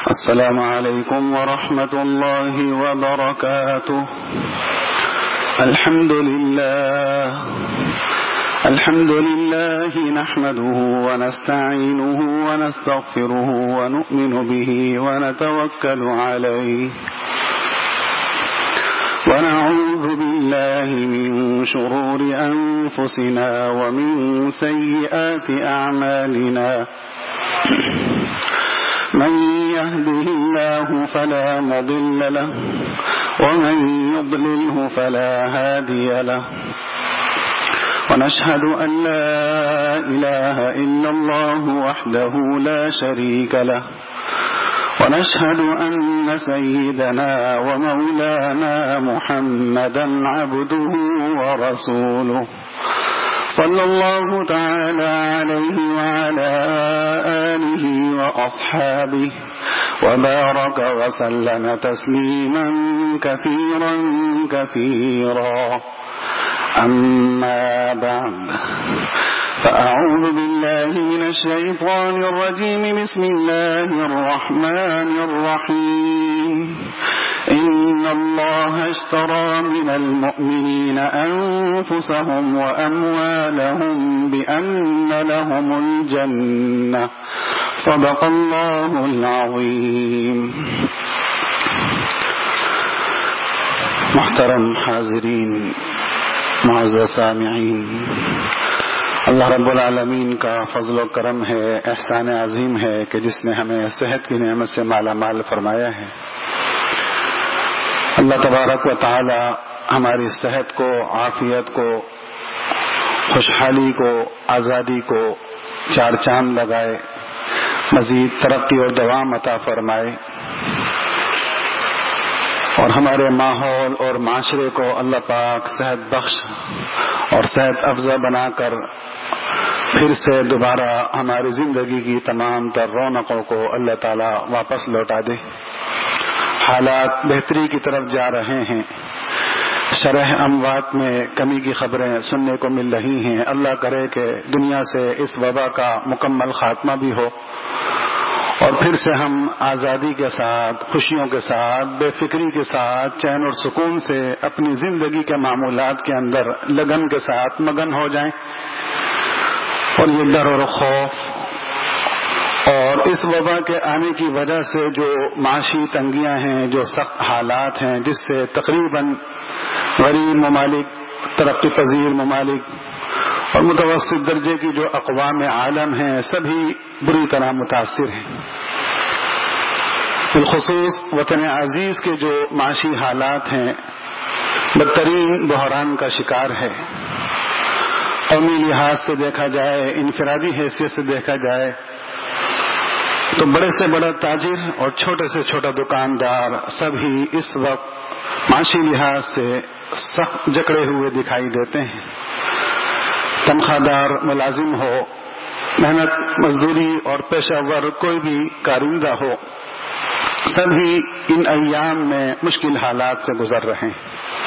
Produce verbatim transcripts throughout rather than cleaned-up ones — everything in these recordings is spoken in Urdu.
السلام عليكم ورحمة الله وبركاته. الحمد لله الحمد لله نحمده ونستعينه ونستغفره ونؤمن به ونتوكل عليه ونعوذ بالله من شرور أنفسنا ومن سيئات أعمالنا. من يهده الله فلا مضل له ومن يضلله فلا هادي له. ونشهد أن لا إله إلا الله وحده لا شريك له. ونشهد أن سيدنا ومولانا محمدا عبده ورسوله صلى الله تعالى عليه وعلى آله وأصحابه وبارك وسلم تسليما كثيرا كثيرا. أما بعد، فأعوذ بالله من الشيطان الرجيم. بسم الله الرحمن الرحيم. إن الله اشترى من المؤمنين أنفسهم وأموالهم بأن لهم الجنة. صدق الله العظيم. محترم حاضرین، معزز سامعین، اللہ رب العالمین کا فضل و کرم ہے، احسان عظیم ہے کہ جس نے ہمیں صحت کی نعمت سے مالا مال فرمایا ہے. اللہ تبارک و تعالی ہماری صحت کو، عافیت کو، خوشحالی کو، آزادی کو چار چاند لگائے، مزید ترقی اور دوام عطا فرمائے، اور ہمارے ماحول اور معاشرے کو اللہ پاک صحت بخش اور صحت افزا بنا کر پھر سے دوبارہ ہماری زندگی کی تمام تر رونقوں کو اللہ تعالی واپس لوٹا دے. حالات بہتری کی طرف جا رہے ہیں، شرح اموات میں کمی کی خبریں سننے کو مل رہی ہیں. اللہ کرے کہ دنیا سے اس وبا کا مکمل خاتمہ بھی ہو اور پھر سے ہم آزادی کے ساتھ، خوشیوں کے ساتھ، بے فکری کے ساتھ، چین اور سکون سے اپنی زندگی کے معمولات کے اندر لگن کے ساتھ مگن ہو جائیں. اور یہ ڈر اور خوف اور اس وبا کے آنے کی وجہ سے جو معاشی تنگیاں ہیں، جو سخت حالات ہیں، جس سے تقریباً غریب ممالک، ترقی پذیر ممالک اور متوسط درجے کی جو اقوام عالم ہیں، سبھی بری طرح متاثر ہیں. بالخصوص وطن عزیز کے جو معاشی حالات ہیں بدترین بحران کا شکار ہے. قومی لحاظ سے دیکھا جائے، انفرادی حیثیت سے دیکھا جائے تو بڑے سے بڑا تاجر اور چھوٹے سے چھوٹا دکاندار سبھی اس وقت معاشی لحاظ سے سخت جکڑے ہوئے دکھائی دیتے ہیں. تنخواہ دار ملازم ہو، محنت مزدوری اور پیشہ ور کوئی بھی کارندہ ہو، سبھی ان ایام میں مشکل حالات سے گزر رہے ہیں.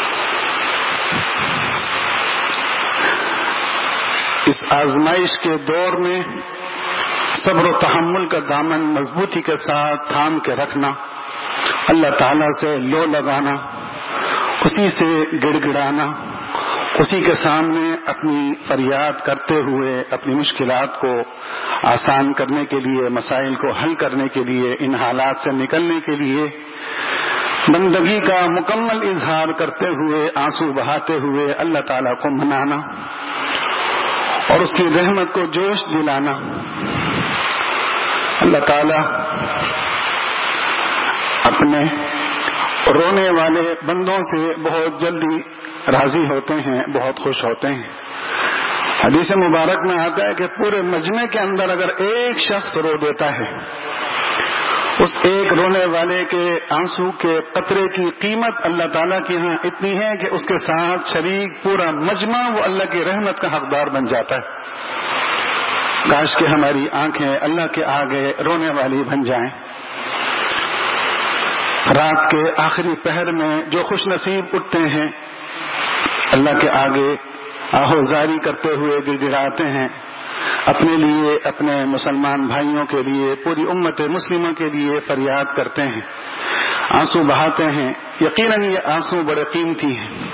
اس آزمائش کے دور میں صبر و تحمل کا دامن مضبوطی کے ساتھ تھام کے رکھنا، اللہ تعالیٰ سے لو لگانا، اسی سے گڑ گڑانا، اسی کے سامنے اپنی فریاد کرتے ہوئے اپنی مشکلات کو آسان کرنے کے لیے، مسائل کو حل کرنے کے لیے، ان حالات سے نکلنے کے لیے بندگی کا مکمل اظہار کرتے ہوئے، آنسو بہاتے ہوئے اللہ تعالیٰ کو منانا اور اس کی رحمت کو جوش دلانا. اللہ تعالیٰ اپنے رونے والے بندوں سے بہت جلدی راضی ہوتے ہیں، بہت خوش ہوتے ہیں. حدیث مبارک میں آتا ہے کہ پورے مجمع کے اندر اگر ایک شخص رو دیتا ہے، اس ایک رونے والے کے آنسو کے قطرے کی قیمت اللہ تعالیٰ کی یہاں اتنی ہے کہ اس کے ساتھ شریک پورا مجمع وہ اللہ کی رحمت کا حقدار بن جاتا ہے. کاش کہ ہماری آنکھیں اللہ کے آگے رونے والی بن جائیں. رات کے آخری پہر میں جو خوش نصیب اٹھتے ہیں، اللہ کے آگے آہوزاری کرتے ہوئے گڑگڑاتے ہیں، اپنے لیے، اپنے مسلمان بھائیوں کے لیے، پوری امت مسلمہ کے لیے فریاد کرتے ہیں، آنسو بہاتے ہیں. یقیناً یہ آنسو بڑے قیمتی ہیں.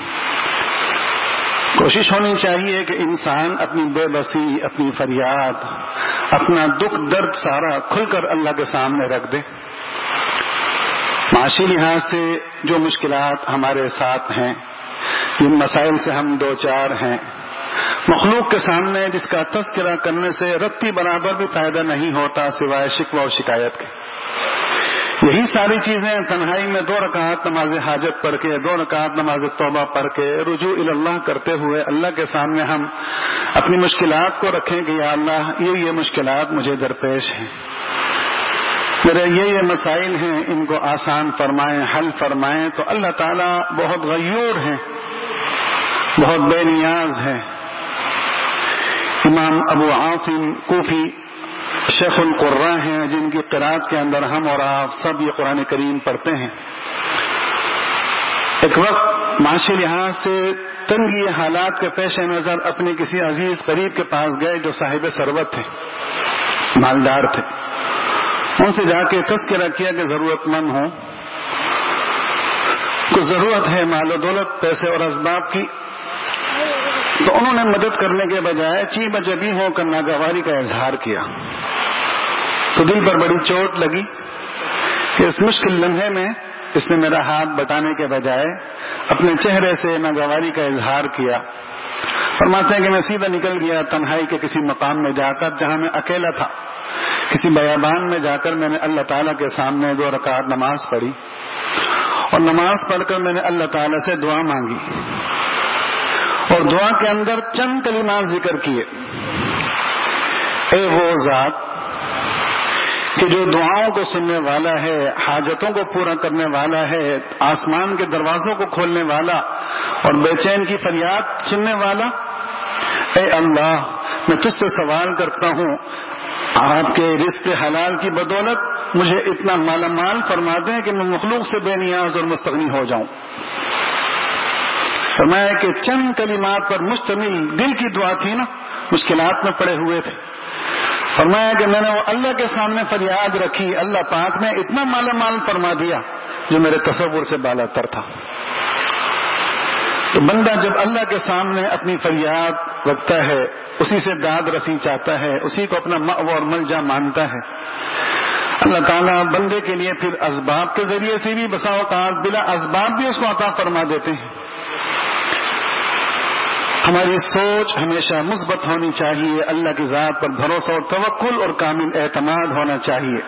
کوشش ہونی چاہیے کہ انسان اپنی بے بسی، اپنی فریاد، اپنا دکھ درد سارا کھل کر اللہ کے سامنے رکھ دے. معاشی لحاظ سے جو مشکلات ہمارے ساتھ ہیں، جن مسائل سے ہم دو چار ہیں، مخلوق کے سامنے جس کا تذکرہ کرنے سے رتی برابر بھی فائدہ نہیں ہوتا سوائے شکوہ و شکایت کے. یہی ساری چیزیں تنہائی میں دو رکعت نماز حاجت پڑھ کے، دو رکعت نماز توبہ پڑھ کے، رجوع الی اللہ کرتے ہوئے اللہ کے سامنے ہم اپنی مشکلات کو رکھیں کہ یا اللہ یہ یہ مشکلات مجھے درپیش ہیں، میرے یہ یہ مسائل ہیں، ان کو آسان فرمائیں، حل فرمائیں. تو اللہ تعالیٰ بہت غیور ہیں، بہت بے نیاز ہیں. امام ابو عاصم کوفی شیخ القراء ہیں، جن کی قرات کے اندر ہم اور آپ سب یہ قرآن کریم پڑھتے ہیں. ایک وقت معاشی لحاظ سے تنگی حالات کے پیش نظر اپنے کسی عزیز قریب کے پاس گئے جو صاحب ثروت تھے، مالدار تھے. ان سے جا کے تذکرہ کیا کہ ضرورت مند ہوں، کو ضرورت ہے مال و دولت، پیسے اور اسباب کی. تو انہوں نے مدد کرنے کے بجائے چی بجبی ہو کر ناگواری کا اظہار کیا. تو دل پر بڑی چوٹ لگی کہ اس مشکل لمحے میں اس نے میرا ہاتھ بٹانے کے بجائے اپنے چہرے سے ناگواری کا اظہار کیا. فرماتے ہیں کہ میں سیدھا نکل گیا تنہائی کے کسی مقام میں جا کر، جہاں میں اکیلا تھا، کسی بیابان میں جا کر میں نے اللہ تعالیٰ کے سامنے دو رکعت نماز پڑھی، اور نماز پڑھ کر میں نے اللہ تعالیٰ سے دعا مانگی، اور دعا کے اندر چند کلمات ذکر کیے. اے وہ ذات کہ جو دعاؤں کو سننے والا ہے، حاجتوں کو پورا کرنے والا ہے، آسمان کے دروازوں کو کھولنے والا اور بے چین کی فریاد سننے والا، اے اللہ میں تجھ سے سوال کرتا ہوں آپ کے رزق حلال کی بدولت مجھے اتنا مالا مال فرما دیں کہ میں مخلوق سے بے نیاز اور مستغنی ہو جاؤں. فرمایا کہ چند کلمات پر مشتمل دل کی دعا تھی نا، مشکلات میں پڑے ہوئے تھے. فرمایا کہ میں نے وہ اللہ کے سامنے فریاد رکھی، اللہ پاک نے اتنا مالا مال فرما دیا جو میرے تصور سے بالا تر تھا. تو بندہ جب اللہ کے سامنے اپنی فریاد رکھتا ہے، اسی سے داد رسی چاہتا ہے، اسی کو اپنا مأوى اور ملجا مانتا ہے، اللہ تعالیٰ بندے کے لیے پھر اسباب کے ذریعے سے بھی بسا اوقات بلا اسباب بھی اس کو عطا فرما دیتے ہیں. ہماری سوچ ہمیشہ مثبت ہونی چاہیے، اللہ کی ذات پر بھروسہ اور توکل اور کامل اعتماد ہونا چاہیے.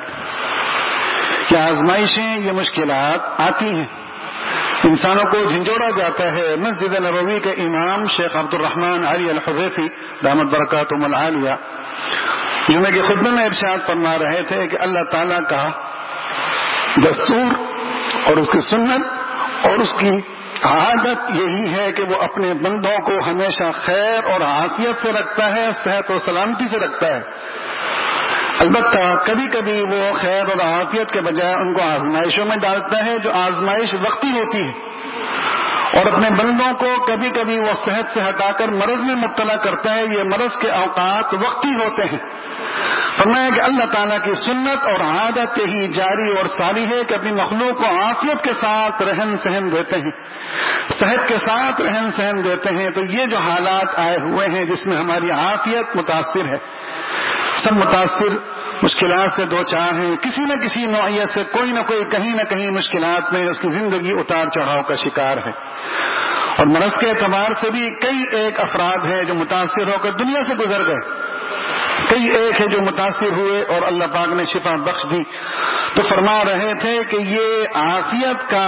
کیا آزمائشیں، یہ مشکلات آتی ہیں، انسانوں کو جھنجھوڑا جاتا ہے. مسجد نبوی کے امام شیخ عبد الرحمن علی الحذیفی دامت برکاتہم العالیہ جمعے کے خطبے میں ارشاد فرما رہے تھے کہ اللہ تعالیٰ کا دستور اور اس کی سنت اور اس کی عادت یہی ہے کہ وہ اپنے بندوں کو ہمیشہ خیر اور عافیت سے رکھتا ہے، صحت و سلامتی سے رکھتا ہے. البتہ کبھی کبھی وہ خیر اور عافیت کے بجائے ان کو آزمائشوں میں ڈالتا ہے جو آزمائش وقتی ہوتی ہے، اور اپنے بندوں کو کبھی کبھی وہ صحت سے ہٹا کر مرض میں مبتلا کرتا ہے. یہ مرض کے اوقات وقتی ہوتے ہیں. فرمایا کہ اللہ تعالیٰ کی سنت اور عادت یہی جاری اور ساری ہے کہ اپنی مخلوق کو عافیت کے ساتھ رہن سہن دیتے ہیں، صحت کے ساتھ رہن سہن دیتے ہیں. تو یہ جو حالات آئے ہوئے ہیں جس میں ہماری عافیت متاثر ہے، سب متاثر مشکلات سے دو چار ہیں، کسی نہ کسی نوعیت سے کوئی نہ کوئی کہیں نہ کہیں مشکلات میں اس کی زندگی اتار چڑھاؤ کا شکار ہے. اور مرض کے اعتبار سے بھی کئی ایک افراد ہیں جو متاثر ہو کر دنیا سے گزر گئے، کئی ایک ہے جو متاثر ہوئے اور اللہ پاک نے شفا بخش دی. تو فرما رہے تھے کہ یہ عافیت کا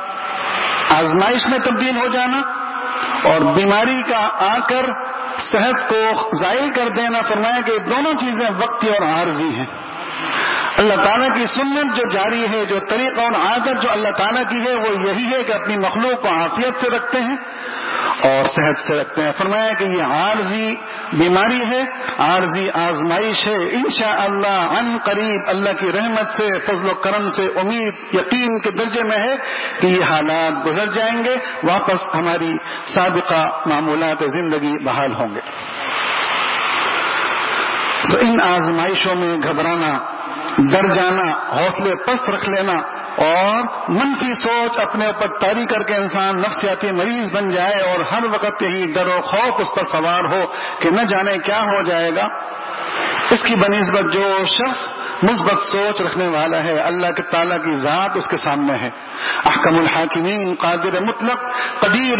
آزمائش میں تبدیل ہو جانا اور بیماری کا آ کر صحت کو زائل کر دینا، فرمایا کہ دونوں چیزیں وقتی اور عارضی ہیں. اللہ تعالیٰ کی سنت جو جاری ہے، جو طریقہ اور عادت جو اللہ تعالیٰ کی ہے، وہ یہی ہے کہ اپنی مخلوق کو عافیت سے رکھتے ہیں اور صحت سے رکھتے ہیں. فرمایا کہ یہ عارضی بیماری ہے، عارضی آزمائش ہے. انشاءاللہ عن قریب اللہ کی رحمت سے، فضل و کرم سے، امید یقین کے درجے میں ہے کہ یہ حالات گزر جائیں گے، واپس ہماری سابقہ معمولات زندگی بحال ہوں گے. تو ان آزمائشوں میں گھبرانا، ڈر جانا، حوصلے پست رکھ لینا اور منفی سوچ اپنے اوپر طاری کر کے انسان نفسیاتی مریض بن جائے اور ہر وقت یہی ڈر و خوف اس پر سوار ہو کہ نہ جانے کیا ہو جائے گا، اس کی بنسبت جو شخص مثبت سوچ رکھنے والا ہے، اللہ کے تعالیٰ کی ذات اس کے سامنے ہے، احکم الحاکمین، قادر مطلق، قدیر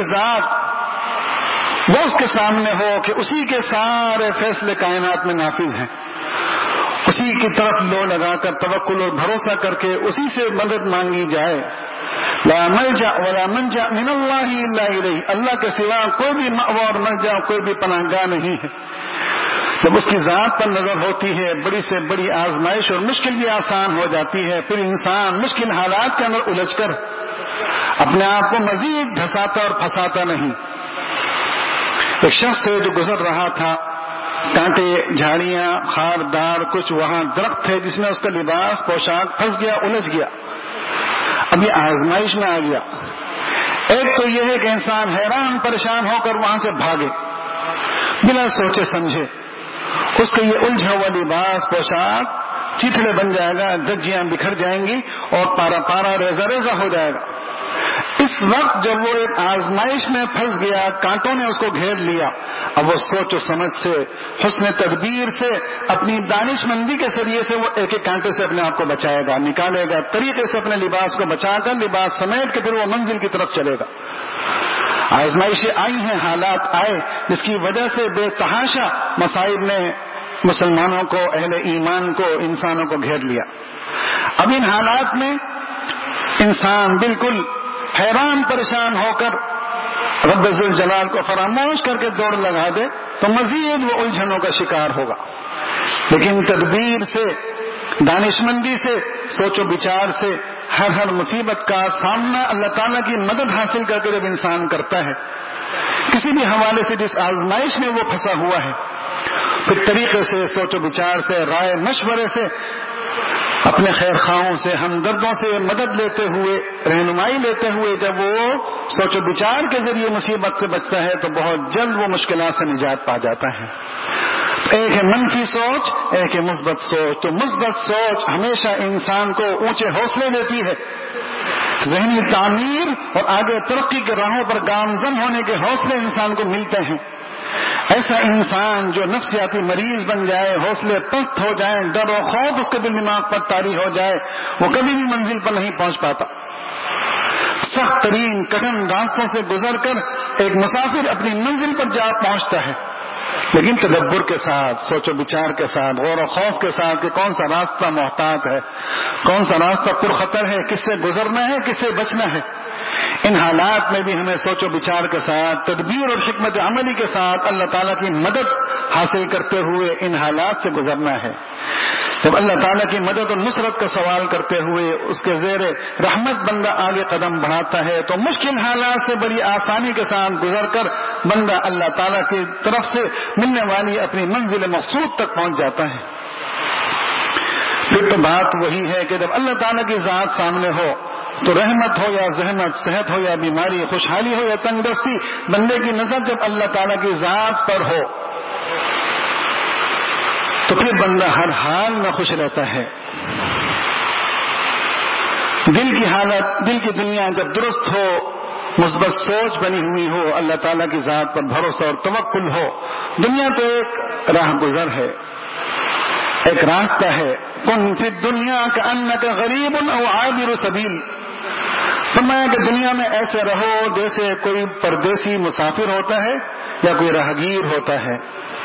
ذات، وہ اس کے سامنے ہو کہ اسی کے سارے فیصلے کائنات میں نافذ ہیں، اسی کی طرف لو لگا کر توکل اور بھروسہ کر کے اسی سے مدد مانگی جائے. لا ملجا ولا منجا من اللہ الا الیہ، اللہ کے سوا کوئی بھی مأوی اور ملجا، کوئی بھی پناہ گاہ نہیں ہے. جب اس کی ذات پر نظر ہوتی ہے، بڑی سے بڑی آزمائش اور مشکل بھی آسان ہو جاتی ہے. پھر انسان مشکل حالات کے اندر الجھ کر اپنے آپ کو مزید دھساتا اور پھنساتا نہیں. ایک شخص تھے جو گزر رہا تھا، کانٹے، جھاڑیاں، خاردار کچھ وہاں درخت تھے جس میں اس کا لباس پوشاک پھنس گیا، الجھ گیا. اب یہ آزمائش میں آ گیا. ایک تو یہ ہے کہ انسان حیران پریشان ہو کر وہاں سے بھاگے بلا سوچے سمجھے، اس کا یہ الجھا ہوا لباس پوشاک چیتڑے بن جائے گا، دجیاں بکھر جائیں گی اور پارا پارا ریزہ ریزہ ہو جائے گا. اس وقت جب وہ ایک آزمائش میں پھنس گیا، کانٹوں نے اس کو گھیر لیا، اب وہ سوچ و سمجھ سے، حسن تدبیر سے، اپنی دانش مندی کے ذریعے سے وہ ایک ایک کانٹے سے اپنے آپ کو بچائے گا، نکالے گا، طریقے سے اپنے لباس کو بچا کر لباس سمیٹ کے پھر وہ منزل کی طرف چلے گا. آزمائشیں آئی ہیں، حالات آئے جس کی وجہ سے بے تحاشا مصائب نے مسلمانوں کو، اہل ایمان کو، انسانوں کو گھیر لیا. اب ان حالات میں انسان بالکل حیران پریشان ہو کر رب ذوالجلال کو فراموش کر کے دوڑ لگا دے تو مزید وہ الجھنوں کا شکار ہوگا. لیکن تدبیر سے، دانشمندی سے، سوچ و بچار سے ہر ہر مصیبت کا سامنا اللہ تعالیٰ کی مدد حاصل کر کے جب انسان کرتا ہے، کسی بھی حوالے سے جس آزمائش میں وہ پھنسا ہوا ہے، پھر طریقے سے، سوچ و بچار سے، رائے مشورے سے، اپنے خیر خواہوں سے، ہمدردوں سے مدد لیتے ہوئے، رہنمائی لیتے ہوئے جب وہ سوچ و بچار کے ذریعے مصیبت سے بچتا ہے تو بہت جلد وہ مشکلات سے نجات پا جاتا ہے. ایک ہے منفی سوچ، ایک ہے مثبت سوچ. تو مثبت سوچ ہمیشہ انسان کو اونچے حوصلے دیتی ہے، ذہنی تعمیر اور آگے ترقی کے راہوں پر گامزن ہونے کے حوصلے انسان کو ملتے ہیں. ایسا انسان جو نفسیاتی مریض بن جائے، حوصلے پست ہو جائیں، ڈر و خوف اس کے دل دماغ پر طاری ہو جائے، وہ کبھی بھی منزل پر نہیں پہنچ پاتا. سخت ترین کٹھن راستوں سے گزر کر ایک مسافر اپنی منزل پر جا پہنچتا ہے، لیکن تدبر کے ساتھ، سوچ و بچار کے ساتھ، غور و خوف کے ساتھ کہ کون سا راستہ محتاط ہے، کون سا راستہ پرخطر ہے، کس سے گزرنا ہے، کس سے بچنا ہے. ان حالات میں بھی ہمیں سوچ و بچار کے ساتھ، تدبیر اور حکمت عملی کے ساتھ اللہ تعالیٰ کی مدد حاصل کرتے ہوئے ان حالات سے گزرنا ہے. جب اللہ تعالیٰ کی مدد اور نصرت کا سوال کرتے ہوئے اس کے زیر رحمت بندہ آگے قدم بڑھاتا ہے تو مشکل حالات سے بڑی آسانی کے ساتھ گزر کر بندہ اللہ تعالیٰ کی طرف سے ملنے والی اپنی منزل مقصود تک پہنچ جاتا ہے. پھر تو بات وہی ہے کہ جب اللہ تعالیٰ کی ذات سامنے ہو تو رحمت ہو یا زحمت، صحت ہو یا بیماری، خوشحالی ہو یا تنگدستی، بندے کی نظر جب اللہ تعالیٰ کی ذات پر ہو تو پھر بندہ ہر حال میں خوش رہتا ہے. دل کی حالت، دل کی دنیا جب درست ہو، مثبت سوچ بنی ہوئی ہو، اللہ تعالیٰ کی ذات پر بھروسہ اور توکل ہو، دنیا تو ایک راہ گزر ہے، ایک راستہ ہے. کن فی الدنیا کأنک غریب او عابر سبیل. فرمایا کہ دنیا میں ایسے رہو جیسے کوئی پردیسی مسافر ہوتا ہے یا کوئی راہگیر ہوتا ہے.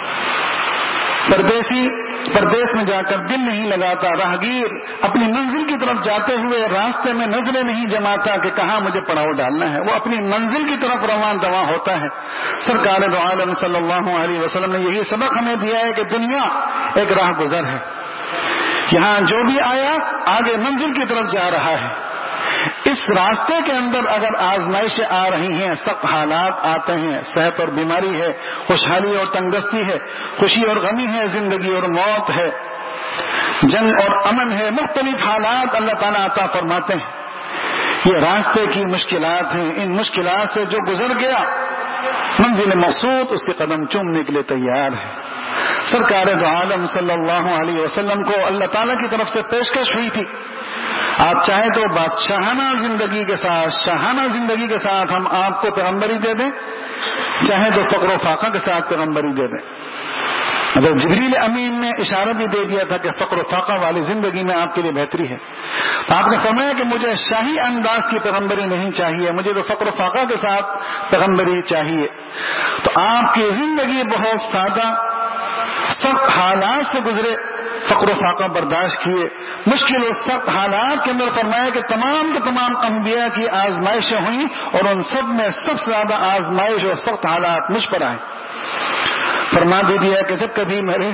پردیسی پردیس میں جا کر دل نہیں لگاتا، راہگیر اپنی منزل کی طرف جاتے ہوئے راستے میں نظریں نہیں جماتا کہ کہاں مجھے پڑاؤ ڈالنا ہے، وہ اپنی منزل کی طرف رواں دواں ہوتا ہے. سرکار دو عالم صلی اللہ علیہ وسلم نے یہی سبق ہمیں دیا ہے کہ دنیا ایک راہ گزر ہے، یہاں جو بھی آیا آگے منزل کی طرف جا رہا ہے. اس راستے کے اندر اگر آزمائشیں آ رہی ہیں، سخت حالات آتے ہیں، صحت اور بیماری ہے، خوشحالی اور تنگدستی ہے، خوشی اور غمی ہے، زندگی اور موت ہے، جنگ اور امن ہے، مختلف حالات اللہ تعالیٰ عطا فرماتے ہیں. یہ راستے کی مشکلات ہیں. ان مشکلات سے جو گزر گیا منزل مقصود اس کے قدم چومنے کے لیے تیار ہے. سرکار دو عالم صلی اللہ علیہ وسلم کو اللہ تعالیٰ کی طرف سے پیشکش ہوئی تھی، آپ چاہیں تو بادشاہانہ زندگی کے ساتھ، شاہانہ زندگی کے ساتھ ہم آپ کو پیغمبری دے دیں، چاہیں تو فقر و فاقہ کے ساتھ پیغمبری دے دیں۔ اگر جبریل امین نے اشارہ بھی دے دیا تھا کہ فقر و فاقہ والی زندگی میں آپ کے لیے بہتری ہے، تو آپ نے فرمایا کہ مجھے شاہی انداز کی پیغمبری نہیں چاہیے، مجھے تو فقر و فاقہ کے ساتھ پیغمبری چاہیے۔ تو آپ کی زندگی بہت سادہ، سخت حالات سے گزرے، فقر و فاقہ برداشت کیے، مشکل و سخت حالات کے اندر فرمایا کہ تمام کے تمام انبیاء کی آزمائشیں ہوئیں اور ان سب میں سب سے زیادہ آزمائش اور سخت حالات مجھ پر آئے۔ فرما دے دیا کہ جب کبھی میرے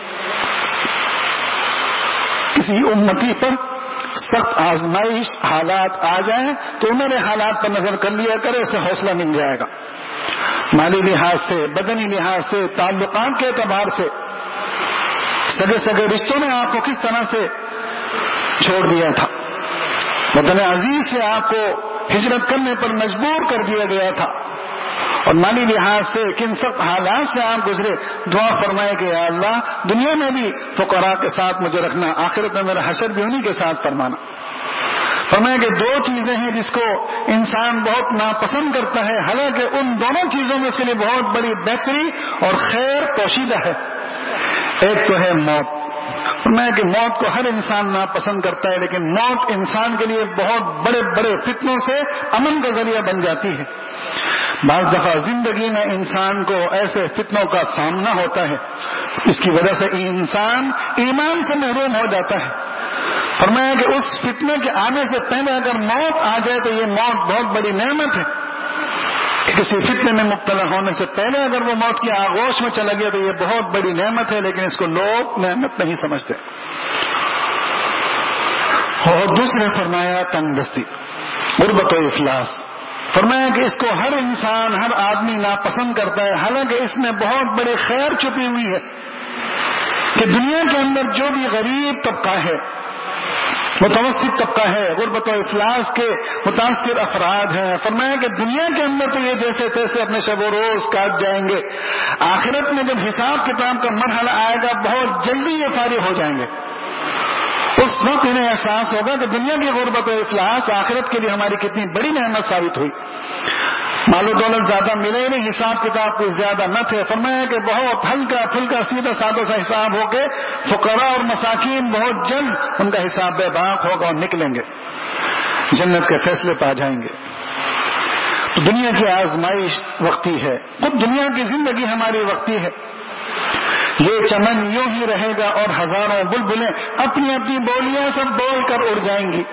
کسی امتی پر سخت آزمائش حالات آ جائیں تو میرے حالات پر نظر کر لیا کرے، اسے حوصلہ مل جائے گا۔ مالی لحاظ سے، بدنی لحاظ سے، تعلقات کے اعتبار سے، سگے سگے رشتوں نے آپ کو کس طرح سے چھوڑ دیا تھا، وطن عزیز سے آپ کو ہجرت کرنے پر مجبور کر دیا گیا تھا، اور مالی لحاظ سے کن سخت حالات سے آپ گزرے۔ دعا فرمائے کہ یا اللہ دنیا میں بھی فقراء کے ساتھ مجھے رکھنا، آخرت میں میرا حشر بھی انہی کے ساتھ فرمانا۔ فرمایا کہ دو چیزیں ہیں جس کو انسان بہت ناپسند کرتا ہے، حالانکہ ان دونوں چیزوں میں اس کے لیے بہت بڑی بہتری اور خیر پوشیدہ ہے۔ ایک تو ہے موت۔ فرمایا کہ موت کو ہر انسان ناپسند کرتا ہے، لیکن موت انسان کے لیے بہت بڑے بڑے فتنوں سے امن کا ذریعہ بن جاتی ہے۔ بعض دفعہ زندگی میں انسان کو ایسے فتنوں کا سامنا ہوتا ہے، اس کی وجہ سے انسان ایمان سے محروم ہو جاتا ہے۔ فرمایا کہ اس فتنے کے آنے سے پہلے اگر موت آ جائے تو یہ موت بہت بڑی نعمت ہے۔ کسی فتنے میں مبتلا ہونے سے پہلے اگر وہ موت کی آغوش میں چلا گیا تو یہ بہت بڑی نعمت ہے، لیکن اس کو لوگ نعمت نہیں سمجھتے۔ اور دوسرے فرمایا تنگ دستی، غربت و افلاس۔ فرمایا کہ اس کو ہر انسان، ہر آدمی ناپسند کرتا ہے، حالانکہ اس میں بہت بڑی خیر چھپی ہوئی ہے کہ دنیا کے اندر جو بھی غریب طبقہ ہے، متوسط طبقہ ہے، غربت و افلاس کے متاثر افراد ہیں، فرمایا کہ دنیا کے اندر تو یہ جیسے تیسے اپنے شب و روز کاٹ جائیں گے، آخرت میں جب حساب کتاب کا مرحلہ آئے گا بہت جلدی یہ فارغ ہو جائیں گے۔ اس وقت انہیں احساس ہوگا کہ دنیا کی غربت و افلاس آخرت کے لیے ہماری کتنی بڑی نعمت ثابت ہوئی۔ مال و دولت زیادہ ملے نہیں، حساب کتاب کچھ زیادہ نہ تھے، فرمایا کہ بہت ہلکا پھلکا سیدھا سادہ سا حساب ہو کے فقراء اور مساکین بہت جلد ان کا حساب بے باک ہوگا اور نکلیں گے، جنت کے فیصلے پا جائیں گے۔ تو دنیا کی آزمائش وقتی ہے، خود دنیا کی زندگی ہماری وقتی ہے۔ یہ چمن یوں ہی رہے گا اور ہزاروں بلبلیں اپنی اپنی بولیاں سب بول کر اڑ جائیں گی۔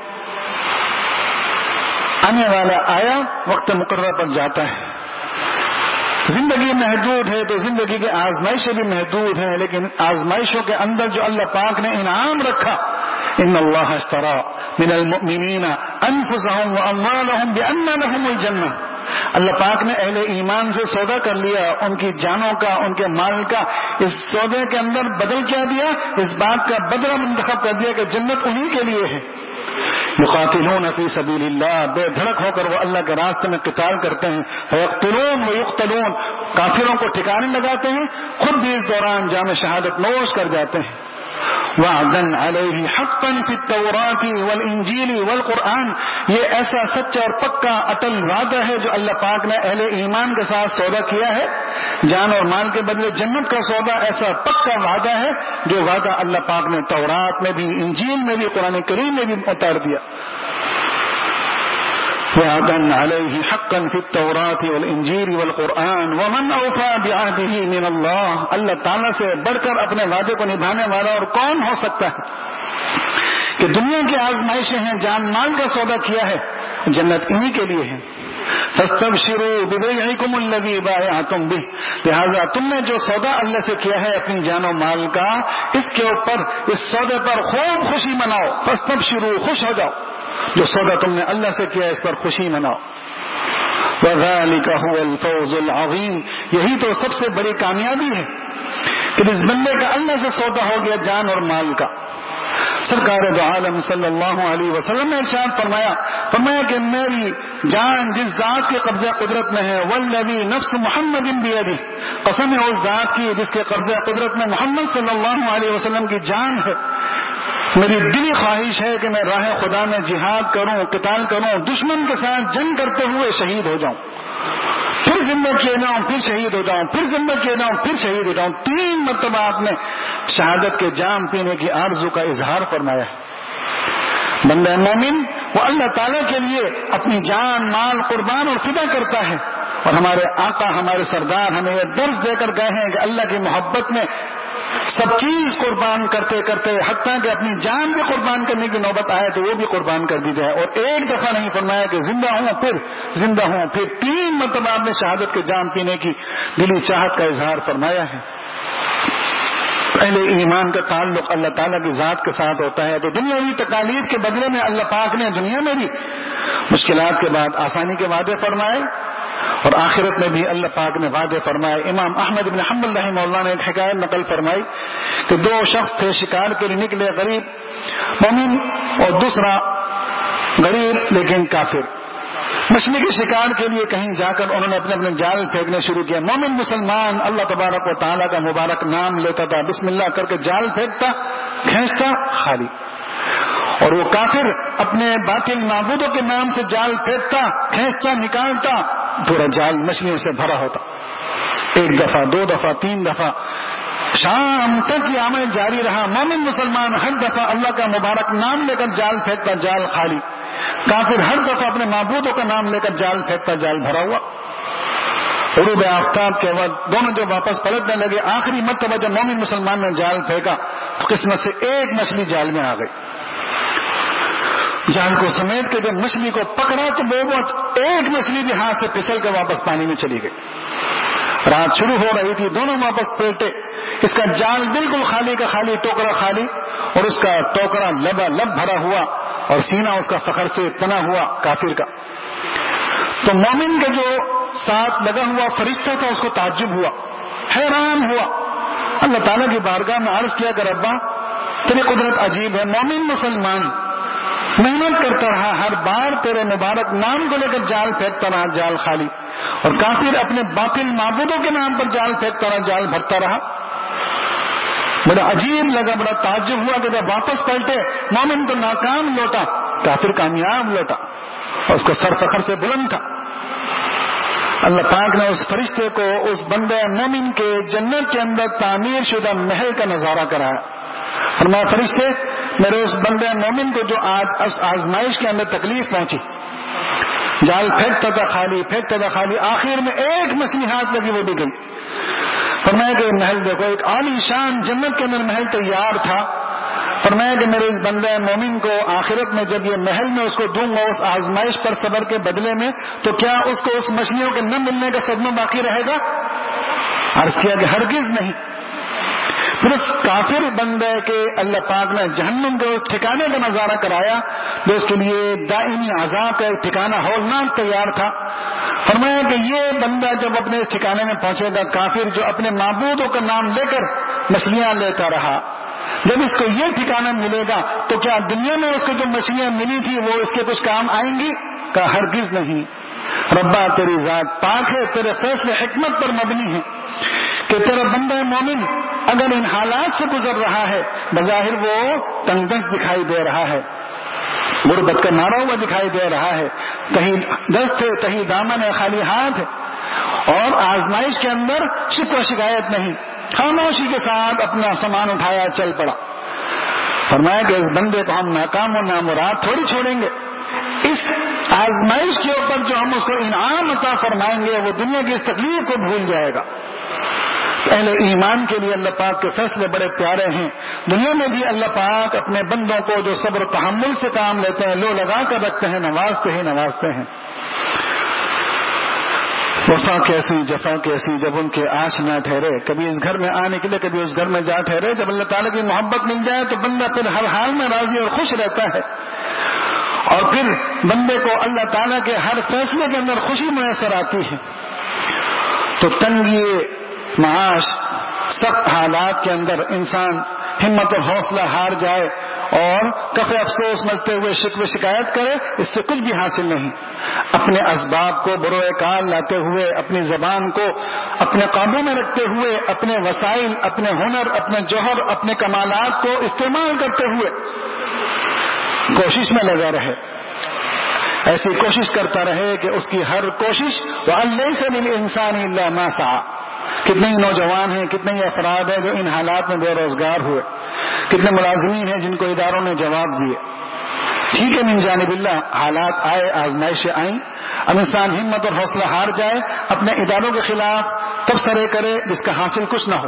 آنے والا آیا، وقت مقررہ پر جاتا ہے۔ زندگی محدود ہے تو زندگی کی آزمائشیں بھی محدود ہیں، لیکن آزمائشوں کے اندر جو اللہ پاک نے انعام رکھا، ان اللہ اشترى من المؤمنین انفسهم واموالهم بان لهم الجنہ، اللہ پاک نے اہل ایمان سے سودا کر لیا، ان کی جانوں کا، ان کے مال کا، اس سودے کے اندر بدل کیا دیا، اس بات کا بدلہ منتخب کر دیا کہ جنت انہی کے لیے ہے۔ یقاتلون فی سبیل اللہ، بے دھڑک ہو کر وہ اللہ کے راستے میں قتال کرتے ہیں، ویقتلون ویقتلون، کافروں کو ٹھکانے لگاتے ہیں، خود بھی اس دوران جام شہادت نوش کر جاتے ہیں۔ وعدا علیہ حقا فی التوراۃ والانجیل والقرآن، یہ ایسا سچا اور پکا اٹل وعدہ ہے جو اللہ پاک نے اہل ایمان کے ساتھ سودا کیا ہے، جان اور مال کے بدلے جنت کا سودا، ایسا پکا وعدہ ہے جو وعدہ اللہ پاک نے تورات میں بھی، انجیل میں بھی، قرآن کریم میں بھی اتار دیا۔ وعدا علیہ حقا فی التوراۃ والانجیل والقرآن ومن اوفى بعہدہ من اللہ، اللہ تعالیٰ سے بڑھ کر اپنے وعدے کو نبھانے والا اور کون ہو سکتا ہے کہ دنیا کی آزمائشیں ہیں، جان مال کا سودا کیا ہے، جنت انہی کے لیے ہے۔ فاستبشروا ببیعکم الذی بایعتم بہ، لہذا تم نے جو سودا اللہ سے کیا ہے اپنی جان و مال کا، اس کے اوپر، اس سودے پر خوب خوشی مناؤ۔ فاستبشروا، خوش ہو جاؤ، جو سودا تم نے اللہ سے کیا اس پر خوشی مناؤ۔ وذالک هو الفوز العظیم، یہی تو سب سے بڑی کامیابی ہے کہ اس بندے کا اللہ سے سودا ہو گیا جان اور مال کا۔ سرکار دو عالم صلی اللہ علیہ وسلم نے ارشاد فرمایا فرمایا کہ میری جان جس ذات کے قبضہ قدرت میں ہے، والذی نفس محمد بیدہ، قسم ہے اس ذات کی جس کے قبضہ قدرت میں محمد صلی اللہ علیہ وسلم کی جان ہے، میری دلی خواہش ہے کہ میں راہ خدا میں جہاد کروں، قتال کروں، دشمن کے ساتھ جنگ کرتے ہوئے شہید ہو جاؤں، پھر زندہ کیے جاؤں، پھر شہید ہو جاؤں، پھر زندہ کیے جاؤں، پھر شہید ہو جاؤں۔ تین مرتبہ آپ نے شہادت کے جام پینے کی آرزو کا اظہار فرمایا ہے۔ بندہ مومن وہ اللہ تعالیٰ کے لیے اپنی جان مال قربان اور فدا کرتا ہے، اور ہمارے آقا ہمارے سردار ہمیں یہ درس دے کر گئے ہیں کہ اللہ کی محبت میں سب چیز قربان کرتے کرتے حتیٰ کہ اپنی جان بھی قربان کرنے کی نوبت آئے تو وہ بھی قربان کر دی جائے، اور ایک دفعہ نہیں فرمایا کہ زندہ ہوں پھر زندہ ہوں پھر، تین مرتبہ آپ نے شہادت کے جام پینے کی دلی چاہت کا اظہار فرمایا ہے۔ پہلے ایمان کا تعلق اللہ تعالیٰ کی ذات کے ساتھ ہوتا ہے، تو دنیاوی تکالیف کے بدلے میں اللہ پاک نے دنیا میں بھی مشکلات کے بعد آسانی کے وعدے فرمائے، اور آخرت میں بھی اللہ پاک نے وعدے فرمائے۔ امام احمد بن حنبل رحمہ اللہ نے ایک حکایت نقل فرمائی کہ دو شخص تھے، شکار کے لیے نکلے، غریب مومن اور دوسرا غریب لیکن کافر۔ مچھلی کے شکار کے لیے کہیں جا کر انہوں نے اپنے اپنے جال پھینکنے شروع کیا۔ مومن مسلمان اللہ تبارک و تعالیٰ کا مبارک نام لیتا تھا، بسم اللہ کر کے جال پھینکتا، کھینچتا خالی، اور وہ کافر اپنے باطل معبودوں کے نام سے جال پھینکتا، کھینچتا، نکالتا، پورا جال مچھلیوں سے بھرا ہوتا۔ ایک دفعہ، دو دفعہ، تین دفعہ، شام تک یہ عمل جاری رہا۔ مومن مسلمان ہر دفعہ اللہ کا مبارک نام لے کر جال پھینکتا، جال خالی، کافر ہر دفعہ اپنے معبودوں کا نام لے کر جال پھینکتا، جال بھرا ہوا۔ غروب آفتاب کے وقت دونوں جو واپس پلٹنے لگے، آخری مرتبہ جب مومن مسلمان نے جال پھینکا تو قسمت سے ایک مچھلی جال میں آ گئی۔ جال کو سمیٹ کے جب مچھلی کو پکڑا تو وہ ایک مچھلی بھی ہاتھ سے پھسل کے واپس پانی میں چلی گئی۔ رات شروع ہو رہی تھی، دونوں واپس پلٹے، اس کا جال بالکل خالی کا خالی، ٹوکرا خالی، اور اس کا ٹوکرا لبا لب بھرا ہوا، اور سینہ اس کا فخر سے تنا ہوا کافر کا۔ تو مومن کے جو ساتھ لگا ہوا فرشتہ تھا اس کو تعجب ہوا، حیران ہوا، اللہ تعالیٰ کی بارگاہ میں عرض کیا کہ ربا تیری قدرت عجیب ہے، مومن مسلمان محنت کرتا رہا، ہر بار تیرے مبارک نام کو لے کر جال پھینکتا رہا، جال خالی، اور کافر اپنے باطل معبودوں کے نام پر جال پھینکتا رہا، جال بھرتا رہا۔ بڑا عجیب لگا، بڑا تعجب ہوا کہ جب واپس پلٹے مومن تو ناکام لوٹا، کافر کامیاب لوٹا، اور اس کا سر فخر سے بلند تھا۔ اللہ پاک نے اس فرشتے کو اس بندے مومن کے جنت کے اندر تعمیر شدہ محل کا نظارہ کرایا۔ فرمایا فرشتے میرے اس بندے مومن کو جو آج اس آزمائش کے اندر تکلیف پہنچی، جال پھینکتا تھا خالی، پھینکتا تھا خالی، آخر میں ایک مچھلی ہاتھ لگی وہ بھی گئی۔ فرمایا کہ محل دیکھو، ایک عالی شان جنت کے اندر محل تیار تھا۔ فرمایا کہ میرے اس بندے مومن کو آخرت میں جب یہ محل میں اس کو دوں گا اس آزمائش پر صبر کے بدلے میں، تو کیا اس کو اس مچھلیوں کے نہ ملنے کا صدمہ باقی رہے گا؟ عرض کیا کہ ہرگز نہیں۔ پھر اس کافر بندے کے اللہ پاک نے جہنم کے ٹھکانے کا نظارہ کرایا جو اس کے لیے دائمی عذاب کا ایک ٹھکانہ ہولناک تیار تھا۔ فرمایا کہ یہ بندہ جب اپنے ٹھکانے میں پہنچے گا، کافر جو اپنے معبودوں کا نام لے کر مچھلیاں لیتا رہا، جب اس کو یہ ٹھکانہ ملے گا تو کیا دنیا میں اس کو جو مچھلیاں ملی تھی وہ اس کے کچھ کام آئیں گی؟ کہا ہرگز نہیں۔ ربا تیری ذات پاک ہے، تیرے فیصلے حکمت پر مبنی ہے کہ تیرا بندہ مومن اگر ان حالات سے گزر رہا ہے، بظاہر وہ تنگ دست دکھائی دے رہا ہے، غربت کا مارا ہوا دکھائی دے رہا ہے، کہیں دست ہے کہیں دامن ہے، خالی ہاتھ ہے، اور آزمائش کے اندر شکوہ شکایت نہیں، خاموشی کے ساتھ اپنا سامان اٹھایا چل پڑا۔ فرمایا کہ اس بندے کو ہم ناکام و نامراد تھوڑی چھوڑیں گے، اس آزمائش کے اوپر جو ہم اس کو انعام عطا فرمائیں گے وہ دنیا کی اس تکلیف کو بھول جائے گا۔ اہل ایمان کے لیے اللہ پاک کے فیصلے بڑے پیارے ہیں۔ دنیا میں بھی اللہ پاک اپنے بندوں کو جو صبر و تحمل سے کام لیتے ہیں، لو لگا کر رکھتے ہیں، نوازتے ہیں نوازتے ہیں۔ وفا کیسی جفا کیسی جب ان کے آش نہ ٹھہرے، کبھی اس گھر میں آنے کے لیے کبھی اس گھر میں جا ٹھہرے، جب اللہ تعالیٰ کی محبت مل جائے تو بندہ پھر ہر حال میں راضی اور خوش رہتا ہے، اور پھر بندے کو اللہ تعالیٰ کے ہر فیصلے کے اندر خوشی میسر آتی ہے۔ تو تنگی معاش، سخت حالات کے اندر انسان ہمت اور حوصلہ ہار جائے اور کف افسوس ملتے ہوئے شکوے شکایت کرے، اس سے کچھ بھی حاصل نہیں۔ اپنے اسباب کو بروئے کار لاتے ہوئے، اپنی زبان کو اپنے قابو میں رکھتے ہوئے، اپنے وسائل، اپنے ہنر، اپنے جوہر، اپنے کمالات کو استعمال کرتے ہوئے کوشش میں لگا رہے، ایسی کوشش کرتا رہے کہ اس کی ہر کوشش وَأَن لَّيْسَ لِلْإِنسَانِ إِلَّا مَا سَعَىٰ۔ کتنے ہی نوجوان ہیں، کتنے ہی افراد ہیں جو ان حالات میں بے روزگار ہوئے، کتنے ملازمین ہیں جن کو اداروں نے جواب دیے۔ ٹھیک ہے، من جانب اللہ حالات آئے، آزمائشیں آئیں، اب انسان ہمت اور حوصلہ ہار جائے، اپنے اداروں کے خلاف تبصرے کرے جس کا حاصل کچھ نہ ہو،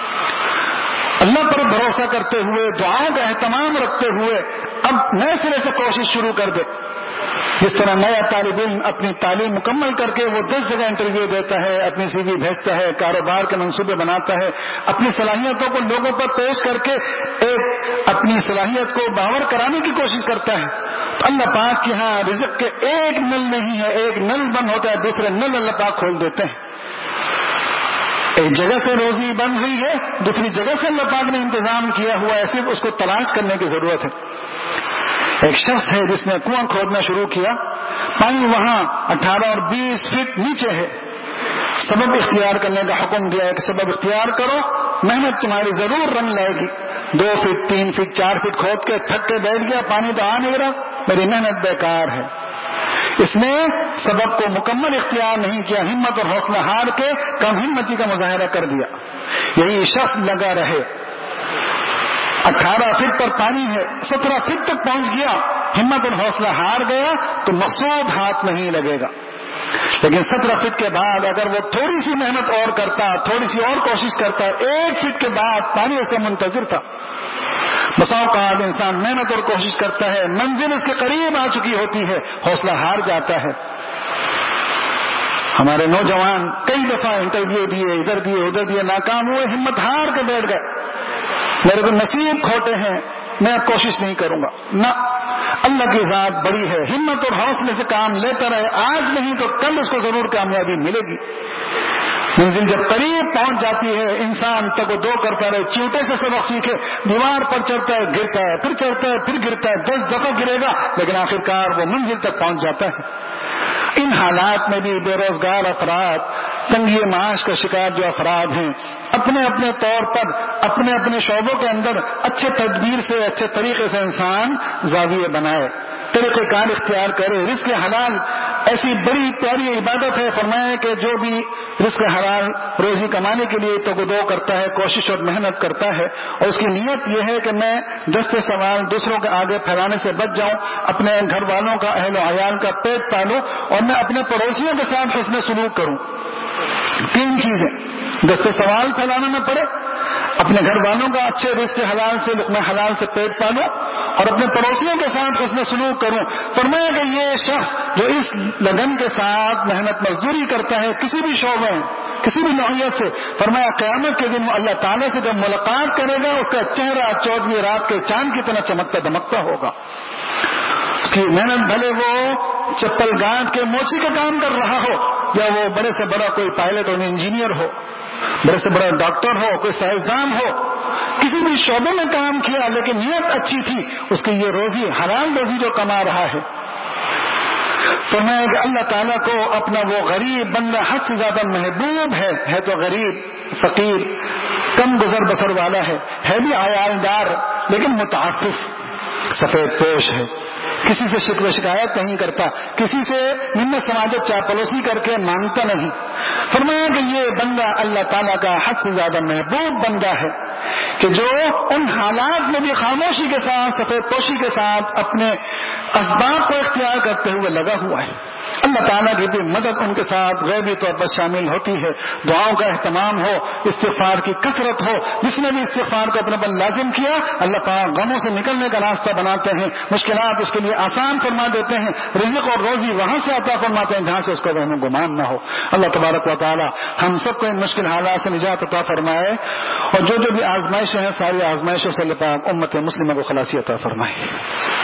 اللہ پر بھروسہ کرتے ہوئے، دعاؤں کا اہتمام رکھتے ہوئے اب نئے سرے سے کوشش شروع کر دے۔ جس طرح نیا طالب علم اپنی تعلیم مکمل کر کے وہ دس جگہ انٹرویو دیتا ہے، اپنی سی وی بھیجتا ہے، کاروبار کے منصوبے بناتا ہے، اپنی صلاحیتوں کو لوگوں پر پیش کر کے ایک اپنی صلاحیت کو باور کرانے کی کوشش کرتا ہے، تو اللہ پاک کے ہاں رزق کے ایک نل نہیں ہے، ایک نل بند ہوتا ہے، دوسرے نل اللہ پاک کھول دیتے ہیں۔ ایک جگہ سے روزی بند ہوئی ہے، دوسری جگہ سے اللہ پاک نے انتظام کیا ہوا ہے، صرف اس کو تلاش کرنے کی ضرورت ہے۔ ایک شخص ہے جس نے کنواں کھودنا شروع کیا، پانی وہاں اٹھارہ اور بیس فٹ نیچے ہے، سبب اختیار کرنے کا حکم دیا ہے کہ سبب اختیار کرو، محنت تمہاری ضرور رنگ لائے گی۔ دو فٹ تین فٹ چار فٹ کھود کے تھک کے بیٹھ گیا، پانی تو آ نہیں رہا، میری محنت بیکار ہے۔ اس نے سبب کو مکمل اختیار نہیں کیا، ہمت اور حوصلہ ہار کے کم ہمتی کا مظاہرہ کر دیا۔ یہی شخص لگا رہے، اٹھارہ فٹ پر پانی ہے، سترہ فٹ تک پہنچ گیا، ہمت اور حوصلہ ہار گیا تو مقصود ہاتھ نہیں لگے گا، لیکن سترہ فٹ کے بعد اگر وہ تھوڑی سی محنت اور کرتا، تھوڑی سی اور کوشش کرتا، ایک فٹ کے بعد پانی اس کا منتظر تھا۔ بسا اوقات انسان محنت اور کوشش کرتا ہے، منزل اس کے قریب آ چکی ہوتی ہے، حوصلہ ہار جاتا ہے۔ ہمارے نوجوان کئی دفعہ انٹرویو دیے، ادھر دیے ادھر دیے، ناکام ہوئے، ہمت ہار کے بیٹھ گئے، میرے کو نصیب کھوٹے ہیں، میں کوشش نہیں کروں گا۔ نہ، اللہ کی ذات بڑی ہے، ہمت اور حوصلے سے کام لیتا رہے، آج نہیں تو کل اس کو ضرور کامیابی ملے گی۔ منزل جب قریب پہنچ جاتی ہے، انسان تک دو کرتا رہے، چیوٹے سے سبق سیکھے، دیوار پر چڑھتا ہے گرتا ہے، پھر چڑھتا ہے پھر گرتا ہے، دس دفعہ گرے گا لیکن آخرکار وہ منزل تک پہنچ جاتا ہے۔ ان حالات میں بھی بے روزگار افراد، تنگی معاش کا شکار جو افراد ہیں، اپنے اپنے طور پر اپنے اپنے شعبوں کے اندر اچھے تدبیر سے، اچھے طریقے سے انسان زاویے بنائے، طریقہ کار اختیار کرے۔ رزق حلال ایسی بڑی پیاری عبادت ہے، فرمایا کہ جو بھی رزق حلال روزی کمانے کے لیے تو دو کرتا ہے، کوشش اور محنت کرتا ہے، اور اس کی نیت یہ ہے کہ میں دست سوال دوسروں کے آگے پھیلانے سے بچ جاؤں، اپنے گھر والوں کا، اہل و عیال کا پیٹ پالوں، اور میں اپنے پڑوسیوں کے ساتھ حسن سلوک کروں۔ تین چیزیں دست سوال پھیلانا نہ پڑے، اپنے گھر والوں کا اچھے رزق حلال سے، لقمہ حلال سے پیٹ پالوں، اور اپنے پڑوسیوں کے ساتھ حسن سلوک کروں۔ فرمایا کہ یہ شخص جو اس لگن کے ساتھ محنت مزدوری کرتا ہے کسی بھی شعبے میں، کسی بھی نوعیت سے، فرمایا قیامت کے دن وہ اللہ تعالیٰ سے جب ملاقات کرے گا اس کا چہرہ چودہویں رات کے چاند کی طرح چمکتا دمکتا ہوگا۔ اس کی محنت بھلے وہ چپل گانٹ کے موچی کا کام کر رہا ہو، یا وہ بڑے سے بڑا کوئی پائلٹ اور انجینئر ہو، بڑے سے بڑا ڈاکٹر ہو، کوئی سائنسدان ہو، کسی بھی شعبے میں کام کیا لیکن نیت اچھی تھی، اس کی یہ روزی حلال روزی جو کما رہا ہے۔ فرمایا کہ اللہ تعالیٰ کو اپنا وہ غریب بندہ حد سے زیادہ محبوب ہے، ہے تو غریب، فقیر، کم گزر بسر والا ہے، ہے بھی عیال دار لیکن متعفف، سفید پوش ہے، کسی سے شکوہ شکایت نہیں کرتا، کسی سے منت سماجت چاپلوسی کر کے مانگتا نہیں۔ فرمایا کہ یہ بندہ اللہ تعالیٰ کا حد سے زیادہ محبوب بندہ ہے کہ جو ان حالات میں بھی خاموشی کے ساتھ، سفید پوشی کے ساتھ اپنے اسباب کو اختیار کرتے ہوئے لگا ہوا ہے۔ اللہ تعالیٰ کی بھی مدد ان کے ساتھ غیبی طور پر شامل ہوتی ہے، دعاؤں کا اہتمام ہو، استغفار کی کثرت ہو، جس نے بھی استغفار کو اپنے پر لازم کیا اللہ تعالیٰ غموں سے نکلنے کا راستہ بناتے ہیں، مشکلات اس کے لیے آسان فرما دیتے ہیں، رزق اور روزی وہاں سے عطا فرماتے ہیں جہاں سے اس کو وہم و گمان نہ ہو۔ اللہ تبارک و تعالیٰ ہم سب کو ان مشکل حالات سے نجات عطا فرمائے، اور جو جو بھی آزمائشیں ہیں ساری آزمائشوں سے اللہ پاک امت مسلمہ کو خلاصی عطا فرمائے۔